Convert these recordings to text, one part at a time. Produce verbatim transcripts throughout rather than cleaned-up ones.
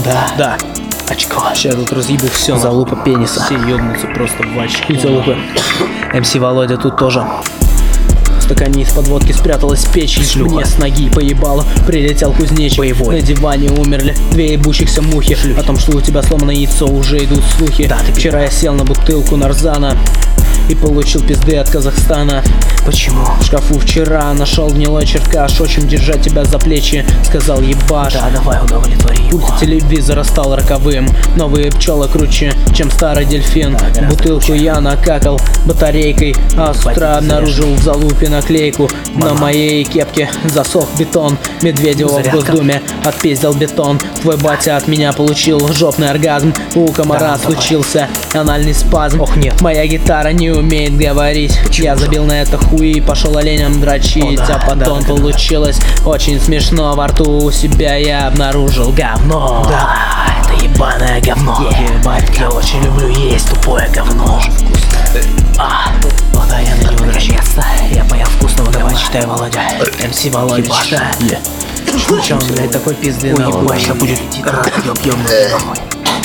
Да. Да. Очко. Сейчас тут разъебу все. Залупа пениса. Все ебнутся просто в очко. И залупы. эм си Володя тут тоже. В стакане из-под водки спряталась печь. Шлюха. Мне с ноги поебало. Прилетел кузнечик. Боевой. На диване умерли две ебущихся мухи. Шлюхи. О том, что у тебя сломано яйцо, уже идут слухи. Да, ты Вчера я сел на бутылку нарзана и получил пизды от Казахстана. Почему? В шкафу вчера нашел гнилой черкаш. Очень держать тебя за плечи, сказал ебаш. Да, давай удовлетвори его. Пульт телевизора стал роковым. Новые пчелы круче, чем старый дельфин. Да, гораздо Бутылку круче. я накакал батарейкой, а с утра Батя, обнаружил в залупе наклейку. Мама. На моей кепке засох бетон. Медведева в Зарядка. Госдуме отпиздил бетон. Твой батя от меня получил жопный оргазм. У комара Да, давай. случился анальный спазм. Ох, нет. Моя гитара не умеет говорить. Почему Я же? забил на это хуй и пошел оленям дрочить. О, да, а потом да, да, да. получилось очень смешно. Во рту у себя я обнаружил говно. Да, это ебаное говно. Ебать, Я очень люблю есть тупое говно. А, О, да, я на него дрочу. наконец-то я поел вкусного Давай, говна. читай, Володя. эм си Володя, Ебаш. читай. Че он, блядь, такой пизды Ой, на ебать, сейчас будет ёб-ёбаный нахуй.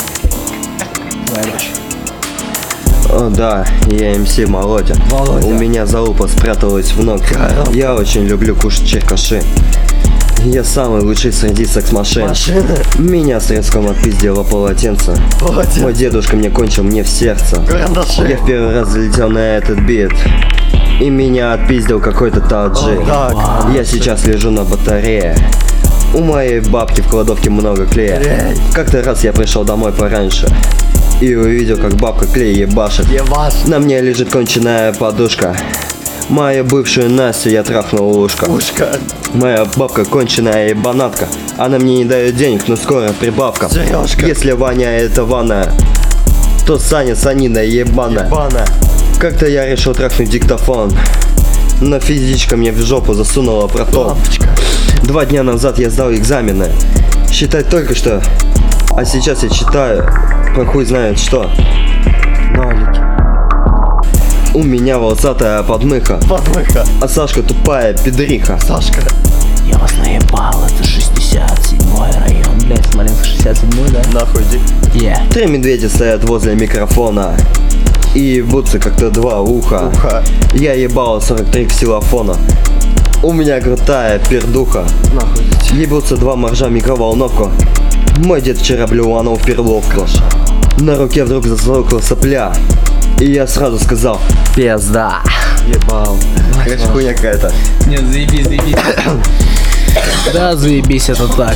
О, да, я эм си Володя. Володя. У меня залупа спряталась в ногте. Я очень люблю кушать черкаши. Я самый лучший среди секс-машин. Машина. Меня с резком отпиздило полотенце. Полотенце. Мой дедушка мне кончил мне в сердце. Карандаши. Я в первый раз залетел на этот бит. И меня отпиздил какой-то таджик. Так. Я сейчас лежу на батарее. У моей бабки в кладовке много клея. Клей. Как-то раз я пришел домой пораньше и увидел, как бабка клей ебашит. Ебаш. На мне лежит конченая подушка. Мою бывшую Настю я трахнул ушко. Ушка. Моя бабка конченая ебанатка. Она мне не дает денег, но скоро прибавка. Сережка. Если Ваня это ванная, то Саня санина ебаная. Бана. Как-то я решил трахнуть диктофон, но физичка мне в жопу засунула протон. Лампочка. Два дня назад я сдал экзамены. Считать только что. А сейчас я читаю про хуй знает что. Нолики. У меня волосатая подмыха, Подмыха. а Сашка тупая пидриха. Сашка. Я вас наебал, это шестьдесят седьмой район. Блядь, Смоленск шестьдесят седьмой, да? Нахуй иди. Е. Три медведя стоят возле микрофона и ебутся как-то два уха. Уха. Я ебал сорок три ксилофона. У меня крутая пердуха. Нахуй иди. Ебутся два моржа микроволновку. Мой дед вчера блюванул в перловку. На руке вдруг засолкла сопля. И я сразу сказал: пизда. Ебал. Короче, хуйня какая-то. Нет, заебись, заебись. Да, заебись, это так.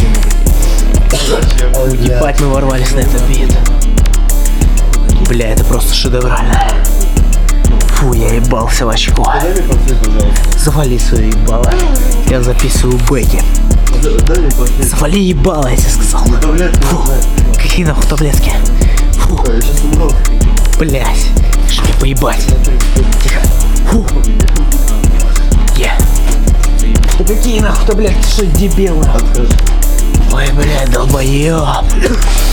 Ебать, мы ворвались на этот бит. Бля, это просто шедеврально. Фу, я ебался в очко. Завали свое ебало. Я записываю бэки. Завали ебало, я тебе сказал. Фу, какие нахуй таблетки? Фу, блять, что мне поебать? Тихо. Фу. Е. Да какие нахуй таблетки, что дебилы? Ой, блядь, долбоёб.